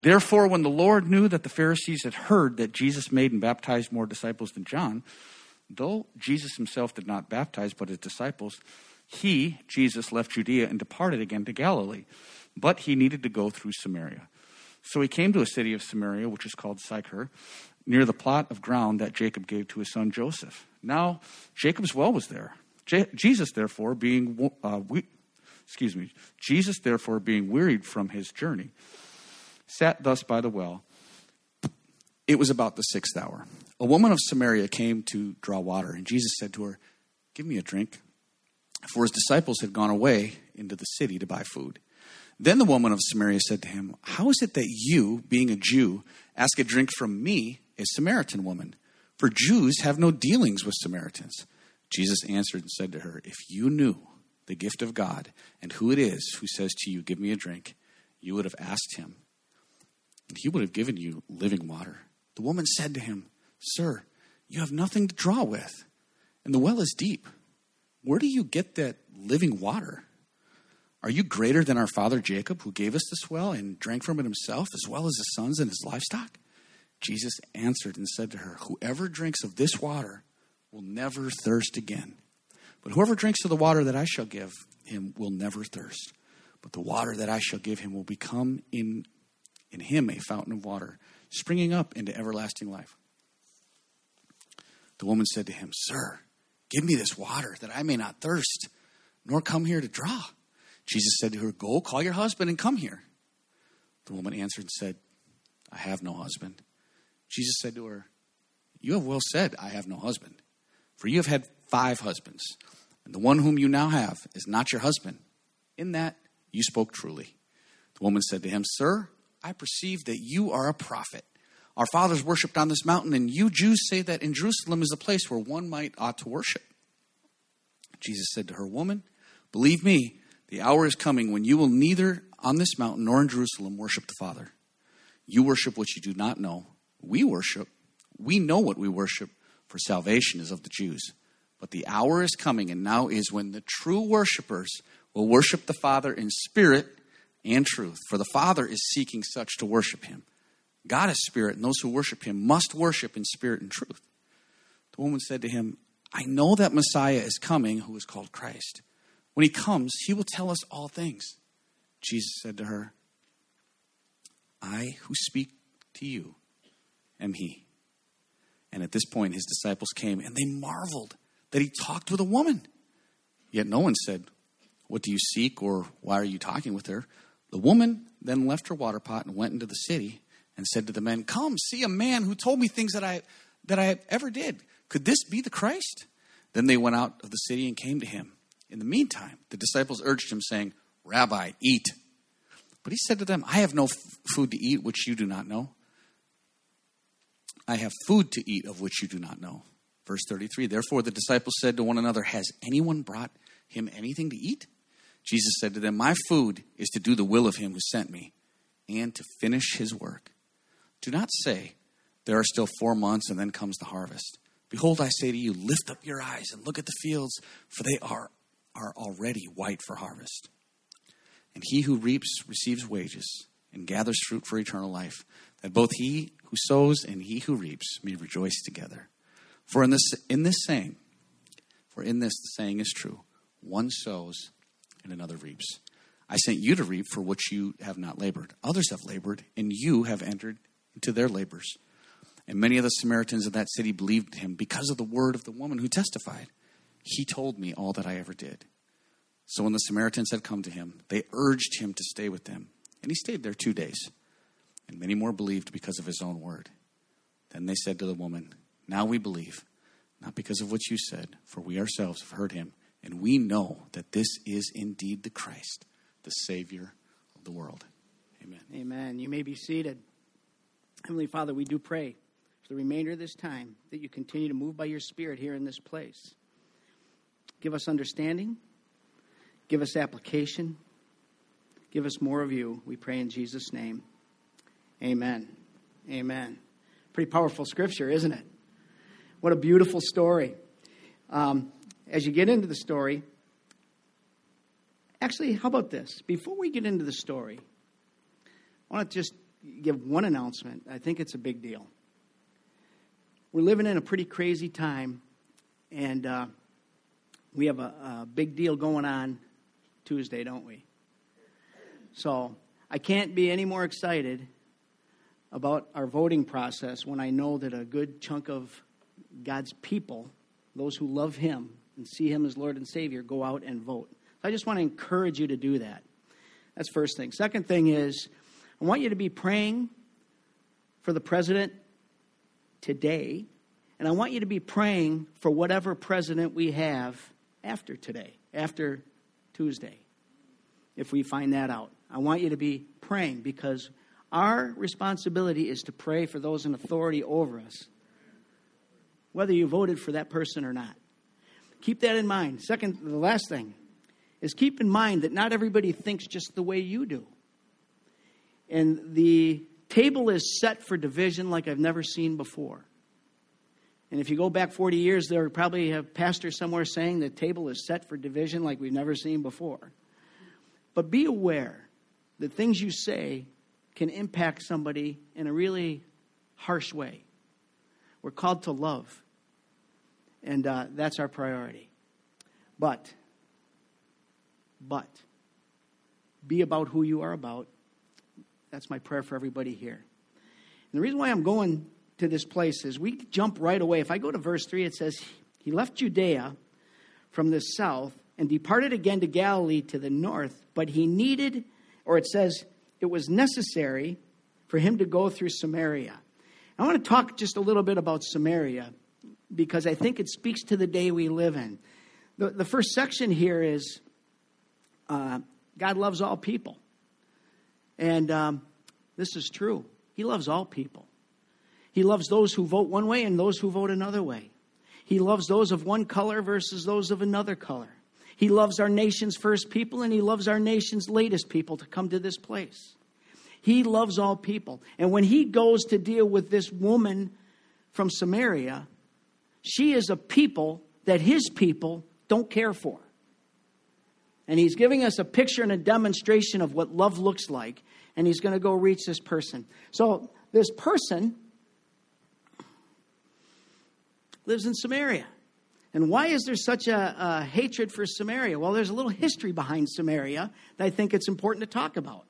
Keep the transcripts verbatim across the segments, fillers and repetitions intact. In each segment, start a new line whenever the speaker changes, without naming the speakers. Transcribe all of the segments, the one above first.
Therefore, when the Lord knew that the Pharisees had heard that Jesus made and baptized more disciples than John, though Jesus himself did not baptize but his disciples, he, Jesus, left Judea and departed again to Galilee. But he needed to go through Samaria. So he came to a city of Samaria, which is called Sychar, near the plot of ground that Jacob gave to his son Joseph. Now, Jacob's well was there. Je- Jesus, therefore, being uh, we- excuse me, Jesus, therefore, being wearied from his journey, sat thus by the well. It was about the sixth hour. A woman of Samaria came to draw water, and Jesus said to her, "Give me a drink." For his disciples had gone away into the city to buy food. Then the woman of Samaria said to him, "How is it that you, being a Jew, ask a drink from me, a Samaritan woman? For Jews have no dealings with Samaritans." Jesus answered and said to her, "If you knew the gift of God and who it is who says to you, 'Give me a drink,' you would have asked him, and he would have given you living water." The woman said to him, "Sir, you have nothing to draw with, and the well is deep. Where do you get that living water? Are you greater than our father Jacob, who gave us this well and drank from it himself, as well as his sons and his livestock?" Jesus answered and said to her, "Whoever drinks of this water will never thirst again. But whoever drinks of the water that I shall give him will never thirst. But the water that I shall give him will become in, in him a fountain of water, springing up into everlasting life." The woman said to him, "Sir, give me this water that I may not thirst, nor come here to draw." Jesus said to her, "Go, call your husband and come here." The woman answered and said, "I have no husband." Jesus said to her, "You have well said, 'I have no husband.' For you have had five husbands, and the one whom you now have is not your husband. In that you spoke truly." The woman said to him, "Sir, I perceive that you are a prophet. Our fathers worshipped on this mountain, and you Jews say that in Jerusalem is the place where one might ought to worship." Jesus said to her, "Woman, believe me, the hour is coming when you will neither on this mountain nor in Jerusalem worship the Father. You worship what you do not know. We worship. We know what we worship, for salvation is of the Jews. But the hour is coming, and now is, when the true worshipers will worship the Father in spirit and truth. For the Father is seeking such to worship him. God is spirit, and those who worship him must worship in spirit and truth." The woman said to him, "I know that Messiah is coming, who is called Christ. When he comes, he will tell us all things." Jesus said to her, "I who speak to you am he." And at this point, his disciples came, and they marveled that he talked with a woman. Yet no one said, "What do you seek?" or "Why are you talking with her?" The woman then left her water pot and went into the city and said to the men, "Come, see a man who told me things that I that I ever did. Could this be the Christ?" Then they went out of the city and came to him. In the meantime, the disciples urged him, saying, "Rabbi, eat." But he said to them, "I have no f- food to eat which you do not know. I have food to eat of which you do not know." Verse thirty-three, therefore the disciples said to one another, "Has anyone brought him anything to eat?" Jesus said to them, "My food is to do the will of him who sent me and to finish his work. Do not say, 'There are still four months and then comes the harvest.' Behold, I say to you, lift up your eyes and look at the fields, for they are, are already white for harvest. And he who reaps receives wages and gathers fruit for eternal life, that both he who sows and he who reaps may rejoice together. For in this in this saying, for in this the saying is true, one sows and another reaps. I sent you to reap for which you have not labored. Others have labored, and you have entered into their labors." And many of the Samaritans of that city believed him because of the word of the woman who testified, "He told me all that I ever did." So when the Samaritans had come to him, they urged him to stay with them. And he stayed there two days. And many more believed because of his own word. Then they said to the woman, "Now we believe, not because of what you said, for we ourselves have heard him, and we know that this is indeed the Christ, the Savior of the world." Amen.
Amen. You may be seated. Heavenly Father, we do pray for the remainder of this time that you continue to move by your Spirit here in this place. Give us understanding. Give us application. Give us more of you. We pray in Jesus' name. Amen. Amen. Pretty powerful scripture, isn't it? What a beautiful story. Um, as you get into the story, actually, how about this? Before we get into the story, I want to just give one announcement. I think it's a big deal. We're living in a pretty crazy time, and uh, we have a, a big deal going on Tuesday, don't we? So I can't be any more excited about our voting process when I know that a good chunk of God's people, those who love him and see him as Lord and Savior, go out and vote. So I just want to encourage you to do that. That's first thing. Second thing is, I want you to be praying for the president today, and I want you to be praying for whatever president we have after today, after Tuesday, if we find that out. I want you to be praying, because our responsibility is to pray for those in authority over us, whether you voted for that person or not. Keep that in mind. Second, the last thing is keep in mind that not everybody thinks just the way you do. And the table is set for division like I've never seen before. And if you go back forty years, there probably have pastors somewhere saying the table is set for division like we've never seen before. But be aware that things you say can impact somebody in a really harsh way. We're called to love. And uh, that's our priority. But, but, be about who you are about. That's my prayer for everybody here. And the reason why I'm going to this place is we jump right away. If I go to verse three, it says, he left Judea from the south and departed again to Galilee to the north, but he needed, or it says, it was necessary for him to go through Samaria. I want to talk just a little bit about Samaria, because I think it speaks to the day we live in. The, the first section here is uh, God loves all people. And um, this is true. He loves all people. He loves those who vote one way and those who vote another way. He loves those of one color versus those of another color. He loves our nation's first people, and he loves our nation's latest people to come to this place. He loves all people. And when he goes to deal with this woman from Samaria, she is a people that his people don't care for. And he's giving us a picture and a demonstration of what love looks like. And he's going to go reach this person. So this person lives in Samaria. And why is there such a, a hatred for Samaria? Well, there's a little history behind Samaria that I think it's important to talk about.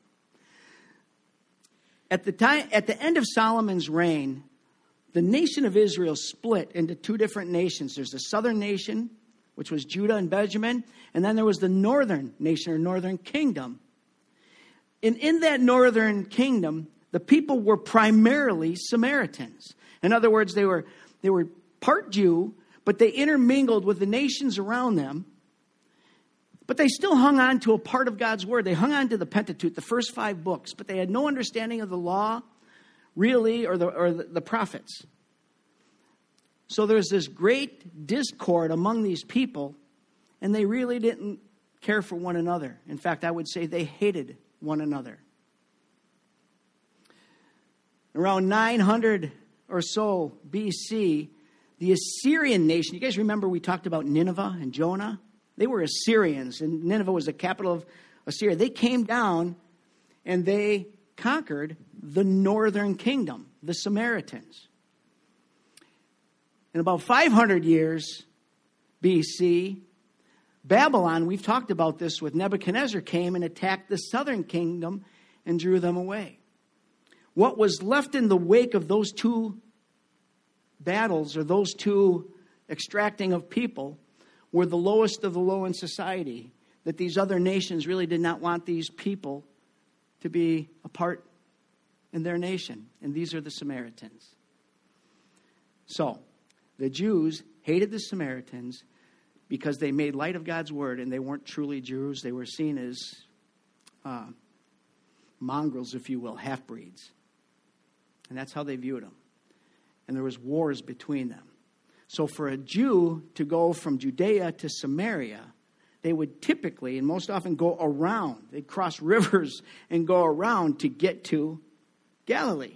At the time, at the end of Solomon's reign, the nation of Israel split into two different nations. There's the southern nation, which was Judah and Benjamin, and then there was the northern nation, or northern kingdom. And in that northern kingdom, the people were primarily Samaritans. In other words, they were they were part Jew, but they intermingled with the nations around them. But they still hung on to a part of God's word. They hung on to the Pentateuch, the first five books, but they had no understanding of the law, really, or the or the, the prophets. So there's this great discord among these people, and they really didn't care for one another. In fact, I would say they hated one another. Around nine hundred or so B C, the Assyrian nation, you guys remember we talked about Nineveh and Jonah? They were Assyrians, and Nineveh was the capital of Assyria. They came down and they conquered the northern kingdom, the Samaritans. In about five hundred years B C, Babylon, we've talked about this with Nebuchadnezzar, came and attacked the southern kingdom and drew them away. What was left in the wake of those two battles, or those two extracting of people, were the lowest of the low in society, that these other nations really did not want these people to be a part in their nation. And these are the Samaritans. So, the Jews hated the Samaritans because they made light of God's word, and they weren't truly Jews. They were seen as uh, mongrels, if you will, half-breeds. And that's how they viewed them. And there was wars between them. So for a Jew to go from Judea to Samaria, they would typically, and most often, go around. They'd cross rivers and go around to get to Galilee.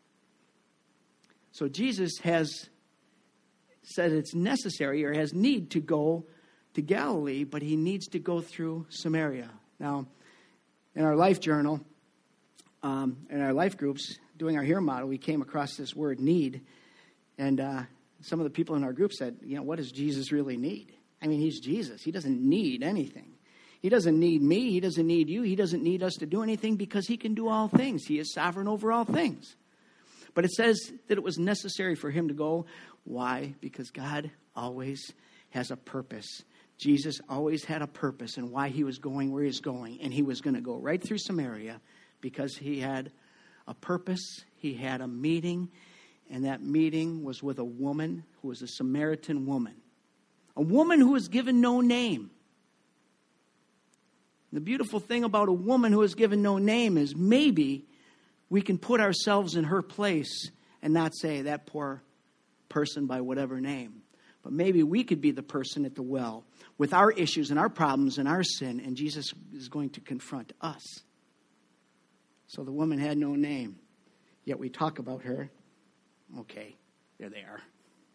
So Jesus has said it's necessary, or has need to go to Galilee, but he needs to go through Samaria. Now, in our life journal, um, in our life groups, doing our Here model, we came across this word need. And uh, some of the people in our group said, you know, what does Jesus really need? I mean, he's Jesus. He doesn't need anything. He doesn't need me. He doesn't need you. He doesn't need us to do anything because he can do all things. He is sovereign over all things. But it says that it was necessary for him to go. Why? Because God always has a purpose. Jesus always had a purpose and why he was going where he's going. And he was going to go right through Samaria because he had a purpose. He had a meeting. And that meeting was with a woman who was a Samaritan woman. A woman who was given no name. The beautiful thing about a woman who is given no name is maybe we can put ourselves in her place and not say that poor person by whatever name. But maybe we could be the person at the well with our issues and our problems and our sin, and Jesus is going to confront us. So the woman had no name, yet we talk about her. Okay, there they are.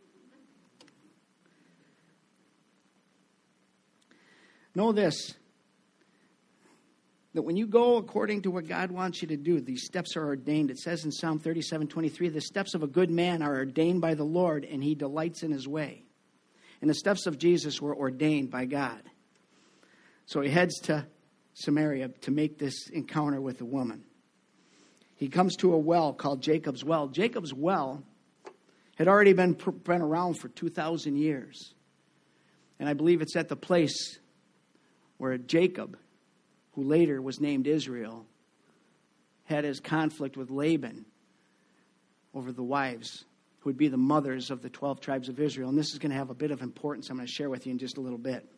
Know this, that when you go according to what God wants you to do, these steps are ordained. It says in Psalm thirty-seven twenty-three, the steps of a good man are ordained by the Lord, and he delights in his way. And the steps of Jesus were ordained by God. So he heads to Samaria to make this encounter with the woman. He comes to a well called Jacob's Well. Jacob's Well had already been, been around for two thousand years. And I believe it's at the place where Jacob, who later was named Israel, had his conflict with Laban over the wives who would be the mothers of the twelve tribes of Israel. And this is going to have a bit of importance I'm going to share with you in just a little bit.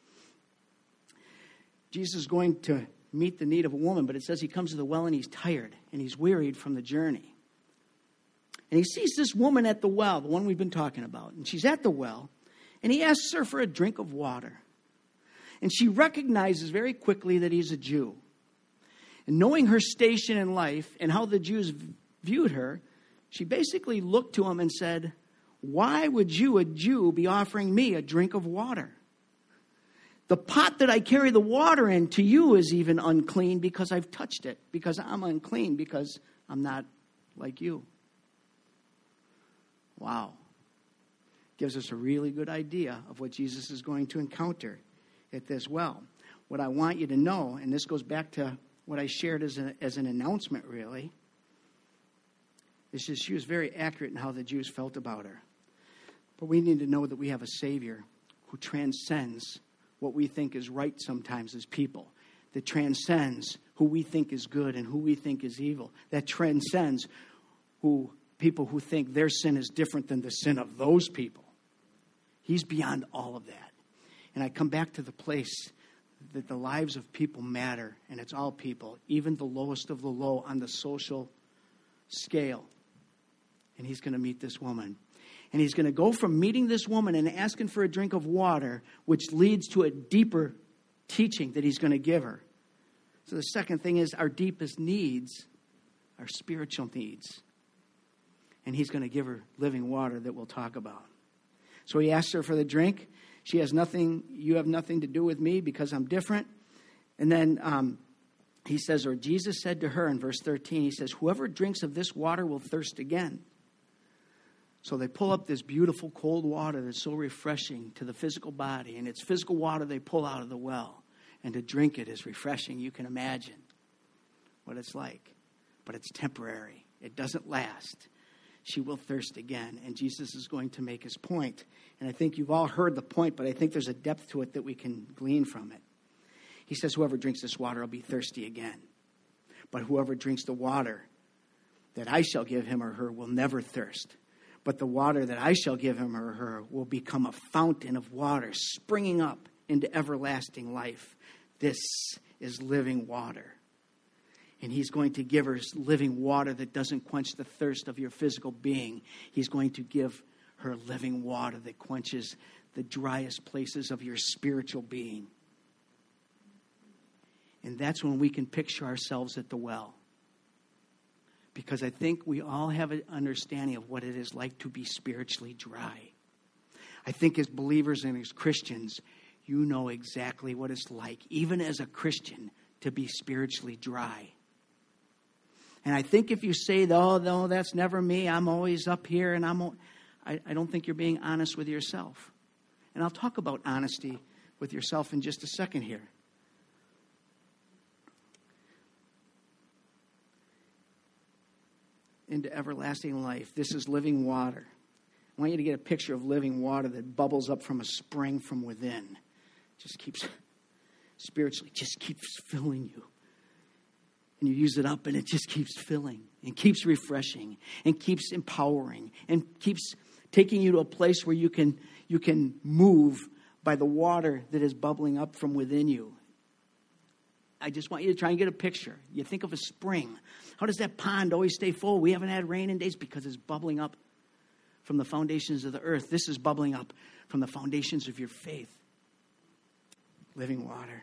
Jesus is going to meet the need of a woman, but it says he comes to the well and he's tired and he's wearied from the journey. And he sees this woman at the well, the one we've been talking about. And she's at the well, and he asks her for a drink of water. And she recognizes very quickly that he's a Jew. And knowing her station in life and how the Jews viewed her, she basically looked to him and said, why would you, a Jew, be offering me a drink of water? The pot that I carry the water in to you is even unclean because I've touched it, because I'm unclean, because I'm not like you. Wow. Gives us a really good idea of what Jesus is going to encounter at this well. What I want you to know, and this goes back to what I shared as, a, as an announcement, really, is just she was very accurate in how the Jews felt about her. But we need to know that we have a Savior who transcends what we think is right sometimes as people, that transcends who we think is good and who we think is evil, that transcends who people who think their sin is different than the sin of those people. He's beyond all of that. And I come back to the place that the lives of people matter, and it's all people, even the lowest of the low on the social scale. And he's going to meet this woman. And he's going to go from meeting this woman and asking for a drink of water, which leads to a deeper teaching that he's going to give her. So the second thing is our deepest needs are spiritual needs. And he's going to give her living water that we'll talk about. So he asks her for the drink. She has nothing, you have nothing to do with me because I'm different. And then um, he says, or Jesus said to her in verse thirteen, he says, whoever drinks of this water will thirst again. So they pull up this beautiful cold water that's so refreshing to the physical body. And it's physical water they pull out of the well. And to drink it is refreshing. You can imagine what it's like. But it's temporary. It doesn't last. She will thirst again. And Jesus is going to make his point. And I think you've all heard the point, but I think there's a depth to it that we can glean from it. He says, whoever drinks this water will be thirsty again. But whoever drinks the water that I shall give him or her will never thirst. But the water that I shall give him or her will become a fountain of water springing up into everlasting life. This is living water. And he's going to give her living water that doesn't quench the thirst of your physical being. He's going to give her living water that quenches the driest places of your spiritual being. And that's when we can picture ourselves at the well. Because I think we all have an understanding of what it is like to be spiritually dry. I think as believers and as Christians, you know exactly what it's like, even as a Christian, to be spiritually dry. And I think if you say, oh, no, that's never me, I'm always up here, and I'm, I, I don't think you're being honest with yourself. And I'll talk about honesty with yourself in just a second here. Into everlasting life. This is living water. I want you to get a picture of living water that bubbles up from a spring from within. Just keeps, spiritually, just keeps filling you. And you use it up and it just keeps filling and keeps refreshing and keeps empowering and keeps taking you to a place where you can, you can move by the water that is bubbling up from within you. I just want you to try and get a picture. You think of a spring. How does that pond always stay full? We haven't had rain in days because it's bubbling up from the foundations of the earth. This is bubbling up from the foundations of your faith. Living water.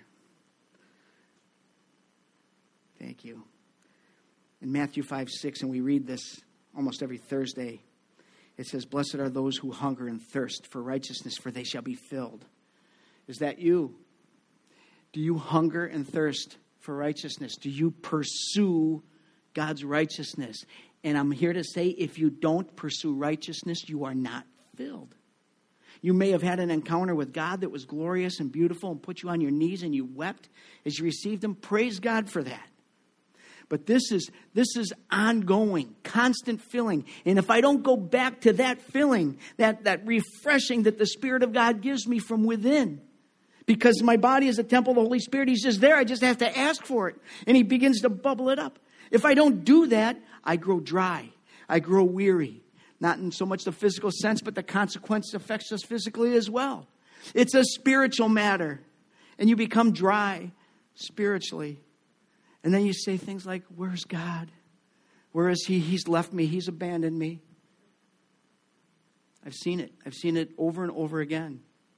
Thank you. In Matthew five six, and we read this almost every Thursday, it says, blessed are those who hunger and thirst for righteousness, for they shall be filled. Is that you? Do you hunger and thirst for righteousness? Do you pursue God's righteousness? And I'm here to say, if you don't pursue righteousness, you are not filled. You may have had an encounter with God that was glorious and beautiful and put you on your knees and you wept as you received Him. Praise God for that. But this is this is ongoing, constant filling. And if I don't go back to that filling, that, that refreshing that the Spirit of God gives me from within, because my body is a temple of the Holy Spirit, He's just there. I just have to ask for it. And He begins to bubble it up. If I don't do that, I grow dry. I grow weary. Not in so much the physical sense, but the consequence affects us physically as well. It's a spiritual matter. And you become dry spiritually. And then you say things like, where's God? Where is He? He's left me. He's abandoned me. I've seen it. I've seen it over and over again.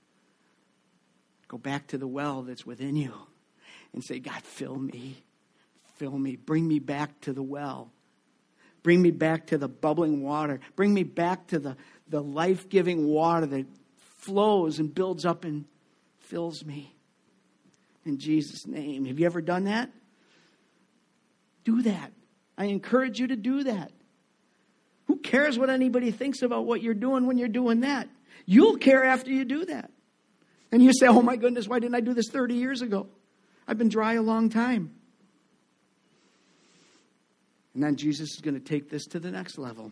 Go back to the well that's within you and say, God, fill me. Fill me. Bring me back to the well. Bring me back to the bubbling water. Bring me back to the, the life-giving water that flows and builds up and fills me. In Jesus' name. Have you ever done that? Do that. I encourage you to do that. Who cares what anybody thinks about what you're doing when you're doing that? You'll care after you do that. And you say, oh my goodness, why didn't I do this thirty years ago? I've been dry a long time. And then Jesus is going to take this to the next level.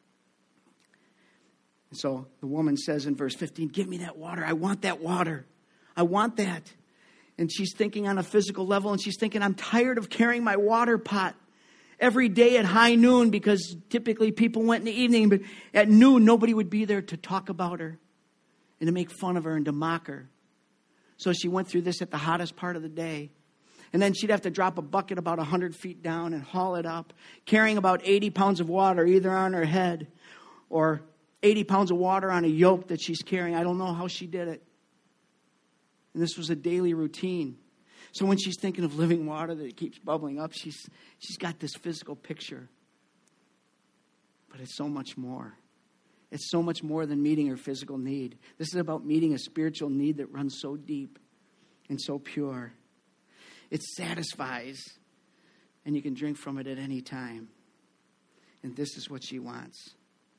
And so the woman says in verse fifteen, give me that water. I want that water. I want that. And she's thinking on a physical level, and she's thinking, I'm tired of carrying my water pot every day at high noon, because typically people went in the evening, but at noon nobody would be there to talk about her and to make fun of her and to mock her. So she went through this at the hottest part of the day. And then she'd have to drop a bucket about one hundred feet down and haul it up, carrying about eighty pounds of water either on her head or eighty pounds of water on a yoke that she's carrying. I don't know how she did it. And this was a daily routine. So when she's thinking of living water that keeps bubbling up, she's she's got this physical picture. But it's so much more. It's so much more than meeting her physical need. This is about meeting a spiritual need that runs so deep and so pure. It satisfies, and you can drink from it at any time. And this is what she wants.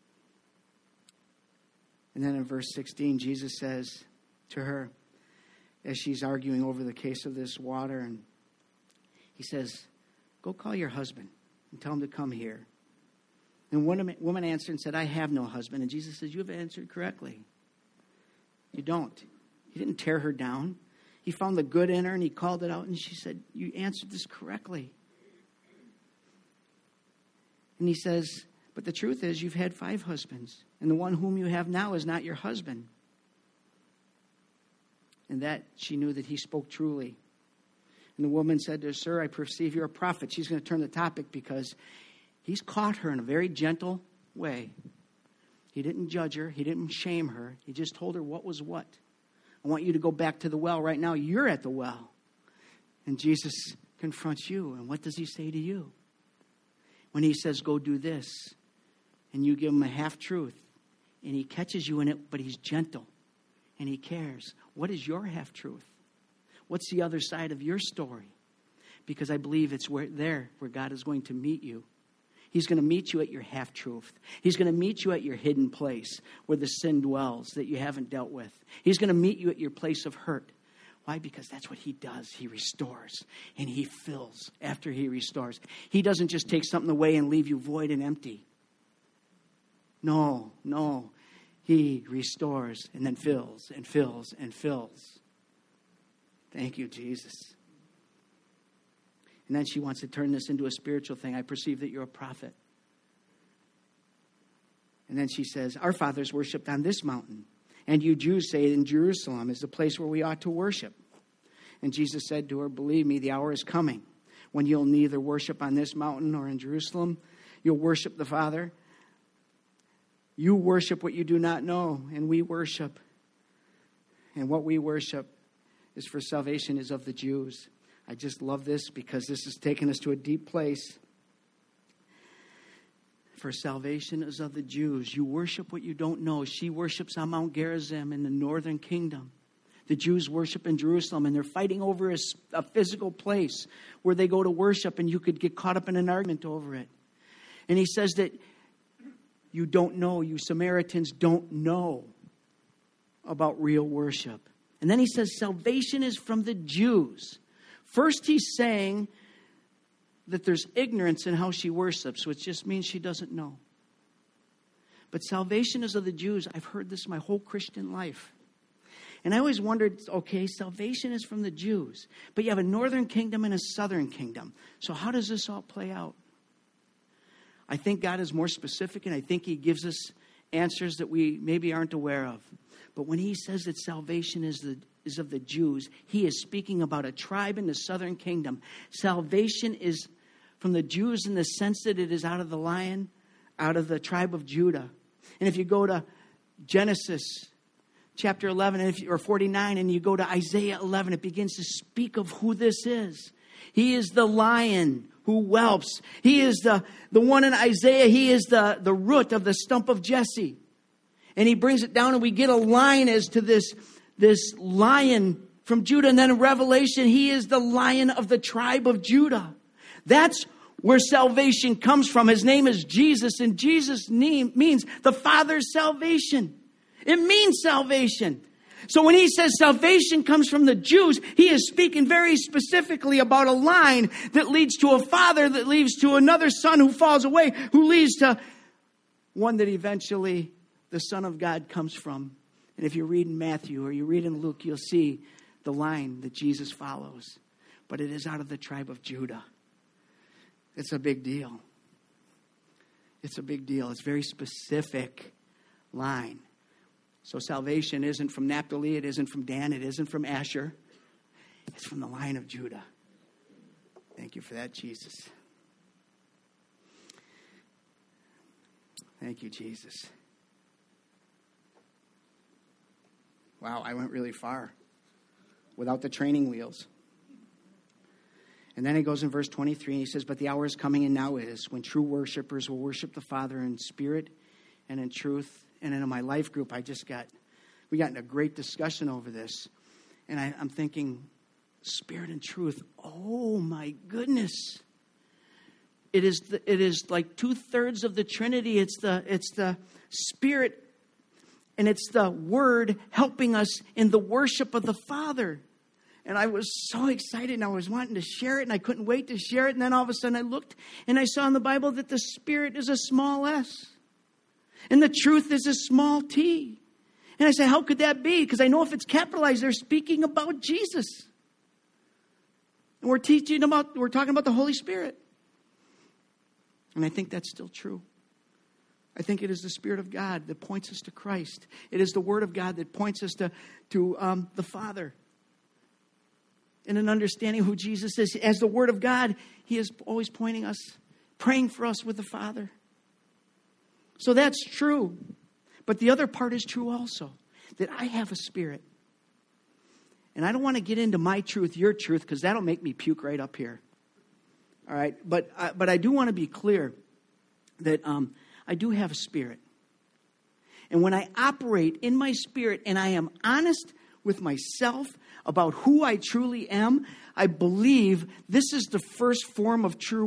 And then in verse sixteen, Jesus says to her, as she's arguing over the case of this water, and He says, go call your husband and tell him to come here. And one woman answered and said, I have no husband. And Jesus says, you have answered correctly. You don't. He didn't tear her down. He found the good in her and He called it out. And she said, you answered this correctly. And He says, but the truth is you've had five husbands. And the one whom you have now is not your husband. And that she knew that He spoke truly. And the woman said to her, sir, I perceive you're a prophet. She's going to turn the topic because He's caught her in a very gentle way. He didn't judge her. He didn't shame her. He just told her what was what. I want you to go back to the well right now. You're at the well. And Jesus confronts you. And what does He say to you? When He says, go do this, and you give Him a half-truth, and He catches you in it, but He's gentle, and He cares. What is your half-truth? What's the other side of your story? Because I believe it's where there where God is going to meet you He's going to meet you at your half-truth. He's going to meet you at your hidden place where the sin dwells that you haven't dealt with. He's going to meet you at your place of hurt. Why? Because that's what he does. He restores and he fills after he restores. He doesn't just take something away and leave you void and empty. No, no. He restores and then fills and fills and fills. Thank you, Jesus. And then she wants to turn this into a spiritual thing. I perceive that you're a prophet. And then she says, our fathers worshipped on this mountain. And you Jews say in Jerusalem is the place where we ought to worship. And Jesus said to her, believe me, the hour is coming when you'll neither worship on this mountain or in Jerusalem. You'll worship the Father. You worship what you do not know, and we worship. And what we worship is for salvation is of the Jews. I just love this because this has taken us to a deep place. For salvation is of the Jews. You worship what you don't know. She worships on Mount Gerizim in the northern kingdom. The Jews worship in Jerusalem, and they're fighting over a, a physical place where they go to worship, and you could get caught up in an argument over it. And he says that you don't know, you Samaritans don't know about real worship. And then he says salvation is from the Jews. First, he's saying that there's ignorance in how she worships, which just means she doesn't know. But salvation is of the Jews. I've heard this my whole Christian life. And I always wondered, okay, salvation is from the Jews. But you have a northern kingdom and a southern kingdom. So how does this all play out? I think God is more specific, and I think he gives us answers that we maybe aren't aware of. But when he says that salvation is the is of the Jews, he is speaking about a tribe in the southern kingdom. Salvation is from the Jews in the sense that it is out of the lion, out of the tribe of Judah. And if you go to Genesis chapter eleven and if you, or forty-nine, and you go to Isaiah eleven, it begins to speak of who this is. He is the lion who whelps. He is the, the one in Isaiah. He is the, the root of the stump of Jesse. And he brings it down, and we get a line as to this, this lion from Judah. And then in Revelation, he is the lion of the tribe of Judah. That's where salvation comes from. His name is Jesus, and Jesus' name means the Father's salvation. It means salvation. So when he says salvation comes from the Jews, he is speaking very specifically about a line that leads to a father, that leads to another son who falls away, who leads to one that eventually the Son of God comes from. And if you read in Matthew or you read in Luke, you'll see the line that Jesus follows. But it is out of the tribe of Judah. It's a big deal. It's a big deal. It's a very specific line. So salvation isn't from Naphtali, it isn't from Dan, it isn't from Asher. It's from the line of Judah. Thank you for that, Jesus. Thank you, Jesus. Wow, I went really far without the training wheels. And then he goes in verse twenty-three, and he says, but the hour is coming, and now is, when true worshipers will worship the Father in spirit and in truth. And in my life group, I just got, we got in a great discussion over this. And I, I'm thinking, spirit and truth, oh my goodness. It is the, it is like two-thirds of the Trinity. It's the it's the Spirit, and it's the Word helping us in the worship of the Father. And I was so excited, and I was wanting to share it, and I couldn't wait to share it. And then all of a sudden I looked, and I saw in the Bible that the Spirit is a small s. And the truth is a small t. And I said, how could that be? Because I know if it's capitalized, they're speaking about Jesus. And we're teaching about, we're talking about the Holy Spirit. And I think that's still true. I think it is the Spirit of God that points us to Christ. It is the Word of God that points us to, to um, the Father. And an understanding of who Jesus is. As the Word of God, He is always pointing us, praying for us with the Father. So that's true. But the other part is true also. That I have a spirit. And I don't want to get into my truth, your truth, because that'll make me puke right up here. All right? But, uh, but I do want to be clear that um, I do have a spirit. And when I operate in my spirit and I am honest with myself about who I truly am, I believe this is the first form of true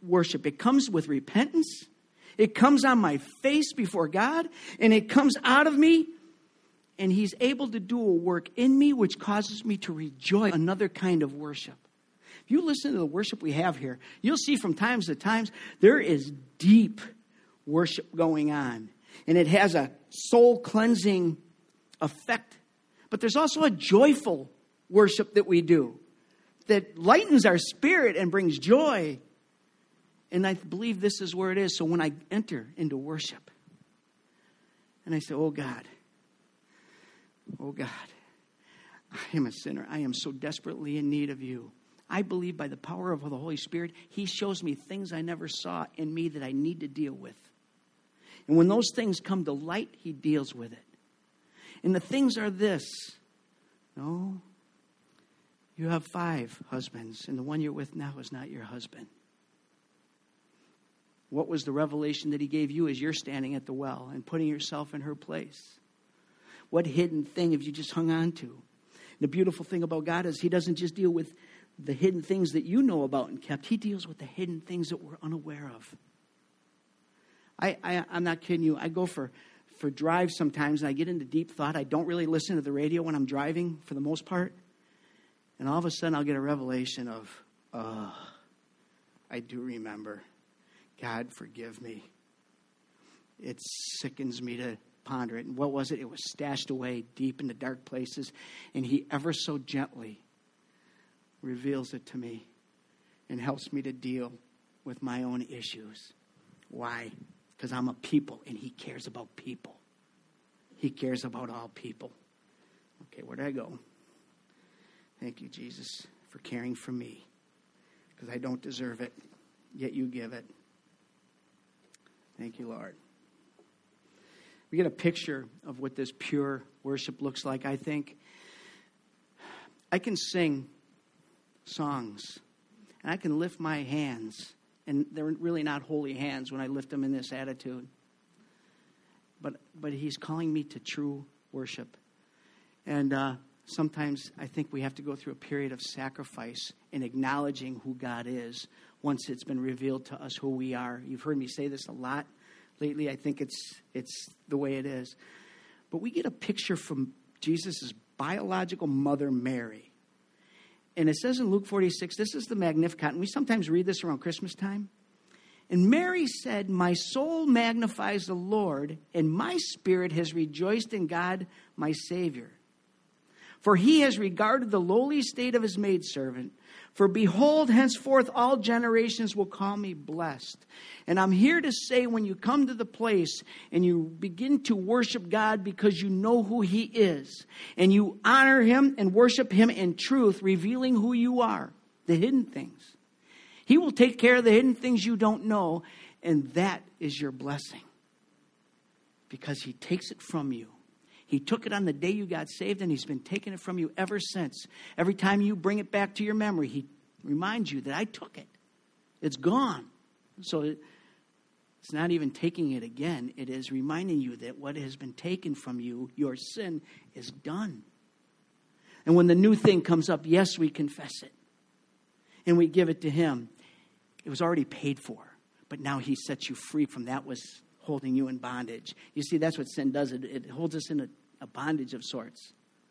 worship. It comes with repentance. It comes on my face before God, and it comes out of me, and he's able to do a work in me which causes me to rejoice. Another kind of worship. If you listen to the worship we have here, you'll see from times to times there is deep worship going on, and it has a soul-cleansing effect. But there's also a joyful worship that we do that lightens our spirit and brings joy. And I believe this is where it is. So when I enter into worship, and I say, oh God, oh God, I am a sinner. I am so desperately in need of you. I believe by the power of the Holy Spirit, he shows me things I never saw in me that I need to deal with. And when those things come to light, he deals with it. And the things are this. No, you have five husbands, and the one you're with now is not your husband. What was the revelation that he gave you as you're standing at the well and putting yourself in her place? What hidden thing have you just hung on to? The beautiful thing about God is he doesn't just deal with the hidden things that you know about and kept. He deals with the hidden things that we're unaware of. I, I, I'm not kidding you. I go for, for drives sometimes, and I get into deep thought. I don't really listen to the radio when I'm driving for the most part. And all of a sudden, I'll get a revelation of, oh, I do remember. God, forgive me. It sickens me to ponder it. And what was it? It was stashed away deep in the dark places. And he ever so gently reveals it to me and helps me to deal with my own issues. Why? Because I'm a people, and he cares about people. He cares about all people. Okay, where did I go? Thank you, Jesus, for caring for me, because I don't deserve it, yet you give it. Thank you, Lord. We get a picture of what this pure worship looks like, I think. I can sing songs, and I can lift my hands, and they're really not holy hands when I lift them in this attitude. But but he's calling me to true worship. And uh, sometimes I think we have to go through a period of sacrifice in acknowledging who God is once it's been revealed to us who we are. You've heard me say this a lot lately. I think it's it's the way it is. But we get a picture from Jesus' biological mother, Mary. And it says in Luke forty-six, this is the Magnificat. And we sometimes read this around Christmas time. And Mary said, my soul magnifies the Lord, and my spirit has rejoiced in God, my Savior. For he has regarded the lowly state of his maidservant. For behold, henceforth all generations will call me blessed. And I'm here to say, when you come to the place and you begin to worship God because you know who he is, and you honor him and worship him in truth, revealing who you are, the hidden things, he will take care of the hidden things you don't know, and that is your blessing. Because he takes it from you. He took it on the day you got saved, and he's been taking it from you ever since. Every time you bring it back to your memory, he reminds you that I took it. It's gone. So it, it's not even taking it again. It is reminding you that what has been taken from you, your sin, is done. And when the new thing comes up, yes, we confess it. And we give it to him. It was already paid for. But now he sets you free from that was holding you in bondage. You see, that's what sin does. It, it holds us in a, a bondage of sorts.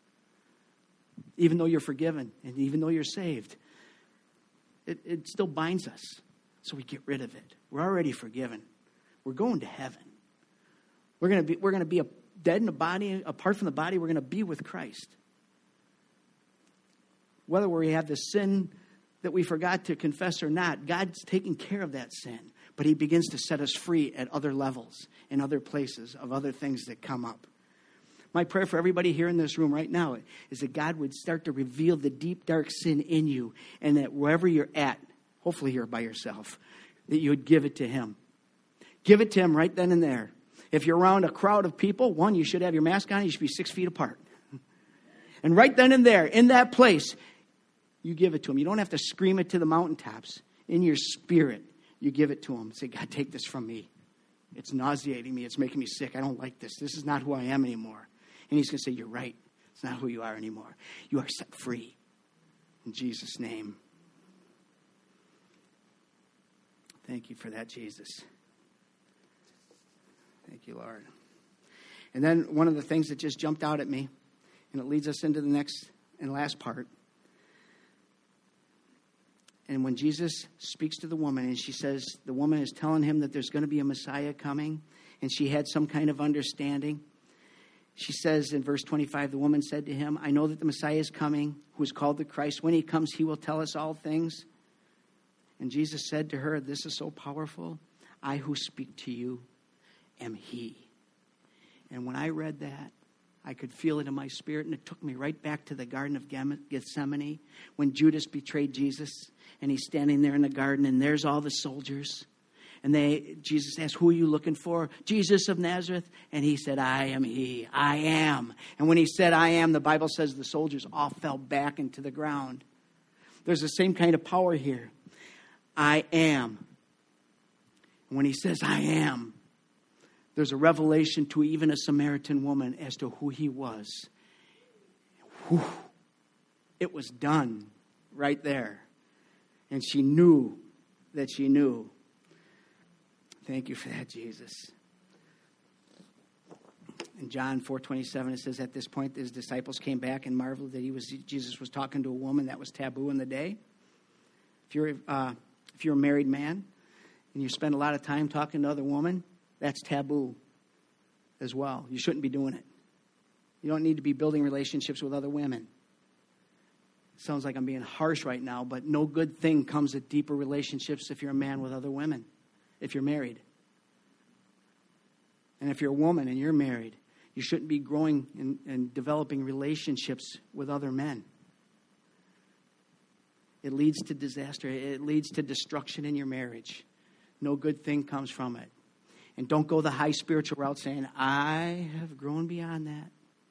Even though you're forgiven and even though you're saved, it, it still binds us. So we get rid of it. We're already forgiven. We're going to heaven. We're going to be, we're going to be a, dead in the body, apart from the body, we're going to be with Christ. Whether we have the sin that we forgot to confess or not, God's taking care of that sin. But he begins to set us free at other levels, in other places, of other things that come up. My prayer for everybody here in this room right now is that God would start to reveal the deep, dark sin in you, and that wherever you're at, hopefully you're by yourself, that you would give it to him. Give it to him right then and there. If you're around a crowd of people, one, you should have your mask on. You should be six feet apart. And right then and there, in that place, you give it to him. You don't have to scream it to the mountaintops. In your spirit, you give it to him. Say, God, take this from me. It's nauseating me. It's making me sick. I don't like this. This is not who I am anymore. And he's going to say, you're right. It's not who you are anymore. You are set free. In Jesus' name. Thank you for that, Jesus. Thank you, Lord. And then one of the things that just jumped out at me, and it leads us into the next and last part. And when Jesus speaks to the woman, and she says, the woman is telling him that there's going to be a Messiah coming, and she had some kind of understanding. She says in verse twenty-five, the woman said to him, I know that the Messiah is coming, who is called the Christ. When he comes, he will tell us all things. And Jesus said to her, this is so powerful. I who speak to you am he. And when I read that, I could feel it in my spirit, and it took me right back to the Garden of Gethsemane when Judas betrayed Jesus, and he's standing there in the garden, and there's all the soldiers. And they, Jesus asked, who are you looking for? Jesus of Nazareth. And he said, I am he. I am. And when he said, I am, the Bible says the soldiers all fell back into the ground. There's the same kind of power here. I am. And when he says, I am, there's a revelation to even a Samaritan woman as to who he was. Whew. It was done right there. And she knew that she knew. Thank you for that, Jesus. In John four twenty-seven, it says, at this point, his disciples came back and marveled that he was Jesus was talking to a woman that was taboo in the day. If you're, uh, if you're a married man and you spend a lot of time talking to other women, that's taboo as well. You shouldn't be doing it. You don't need to be building relationships with other women. It sounds like I'm being harsh right now, but no good thing comes with deeper relationships if you're a man with other women, if you're married. And if you're a woman and you're married, you shouldn't be growing and, and developing relationships with other men. It leads to disaster. It leads to destruction in your marriage. No good thing comes from it. And don't go the high spiritual route saying, I have grown beyond that.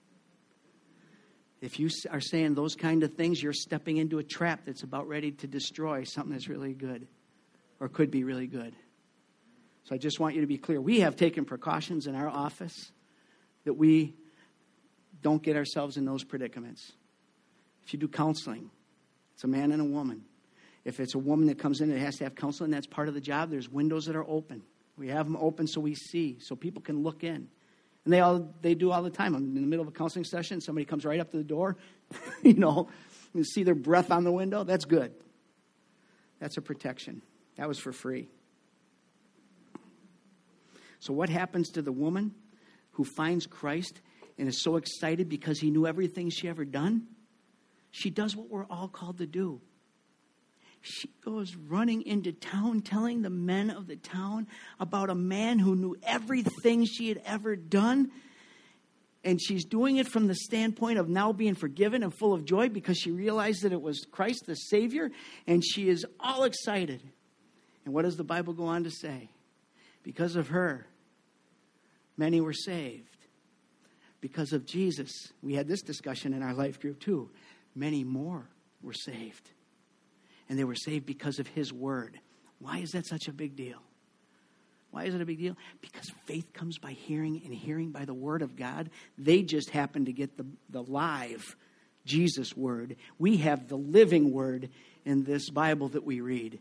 If you are saying those kind of things, you're stepping into a trap that's about ready to destroy something that's really good or could be really good. So I just want you to be clear. We have taken precautions in our office that we don't get ourselves in those predicaments. If you do counseling, it's a man and a woman. If it's a woman that comes in and has to have counseling, that's part of the job. There's windows that are open. We have them open so we see, so people can look in. And they all they do all the time. I'm in the middle of a counseling session. Somebody comes right up to the door. you know, you see their breath on the window. That's good. That's a protection. That was for free. So what happens to the woman who finds Christ and is so excited because he knew everything she ever done? She does what we're all called to do. She goes running into town telling the men of the town about a man who knew everything she had ever done. And she's doing it from the standpoint of now being forgiven and full of joy because she realized that it was Christ the Savior. And she is all excited. And what does the Bible go on to say? Because of her, many were saved. Because of Jesus, we had this discussion in our life group too. Many more were saved. And they were saved because of his word. Why is that such a big deal? Why is it a big deal? Because faith comes by hearing and hearing by the word of God. They just happen to get the, the live Jesus word. We have the living word in this Bible that we read.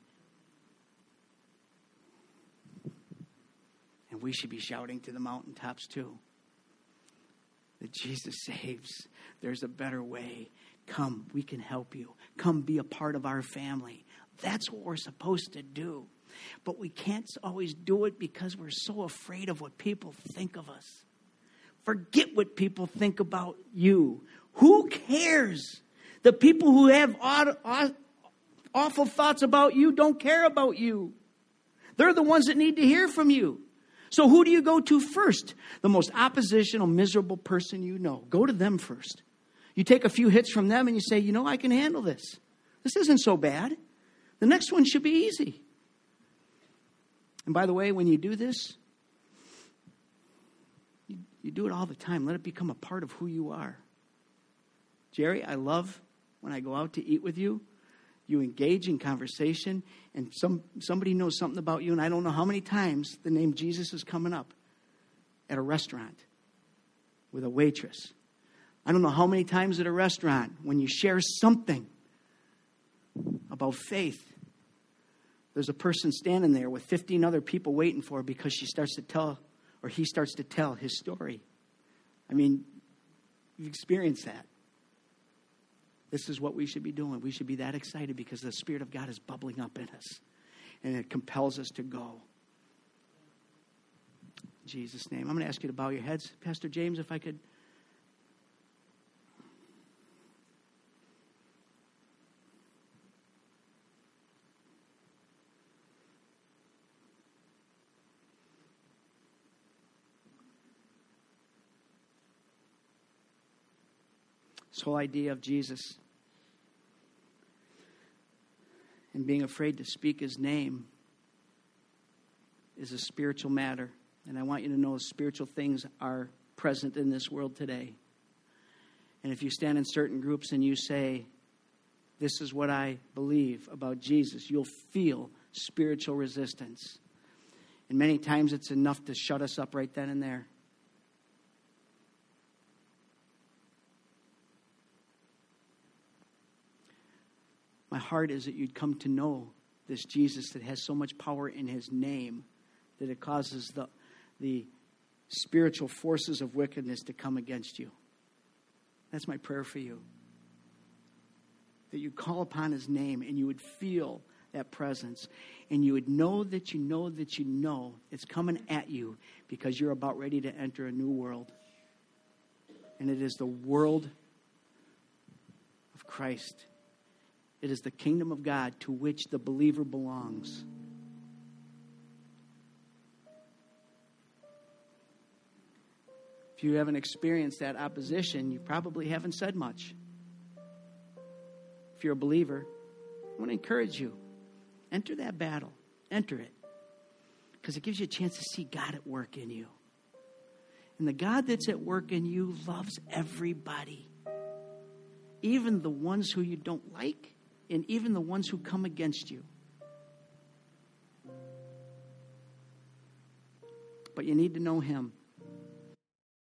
And we should be shouting to the mountaintops too. That Jesus saves. There's a better way. Come, we can help you. Come be a part of our family. That's what we're supposed to do. But we can't always do it because we're so afraid of what people think of us. Forget what people think about you. Who cares? The people who have awful thoughts about you don't care about you. They're the ones that need to hear from you. So who do you go to first? The most oppositional, miserable person you know. Go to them first. You take a few hits from them and you say, you know, I can handle this. This isn't so bad. The next one should be easy. And by the way, when you do this, you, you do it all the time. Let it become a part of who you are. Jerry, I love when I go out to eat with you. You engage in conversation and some somebody knows something about you. And I don't know how many times the name Jesus is coming up at a restaurant with a waitress. I don't know how many times at a restaurant when you share something about faith, there's a person standing there with fifteen other people waiting for her because she starts to tell, or he starts to tell his story. I mean, you've experienced that. This is what we should be doing. We should be that excited because the Spirit of God is bubbling up in us. And it compels us to go. In Jesus' name. I'm going to ask you to bow your heads. Pastor James, if I could. This whole idea of Jesus and being afraid to speak his name is a spiritual matter. And I want you to know spiritual things are present in this world today. And if you stand in certain groups and you say, this is what I believe about Jesus, you'll feel spiritual resistance. And many times it's enough to shut us up right then and there. My heart is that you'd come to know this Jesus that has so much power in his name that it causes the, the spiritual forces of wickedness to come against you. That's my prayer for you. That you call upon his name and you would feel that presence. And you would know that you know that you know it's coming at you because you're about ready to enter a new world. And it is the world of Christ. It is the kingdom of God to which the believer belongs. If you haven't experienced that opposition, you probably haven't said much. If you're a believer, I want to encourage you. Enter that battle. Enter it. Because it gives you a chance to see God at work in you. And the God that's at work in you loves everybody. Even the ones who you don't like. And even the ones who come against you. But you need to know him.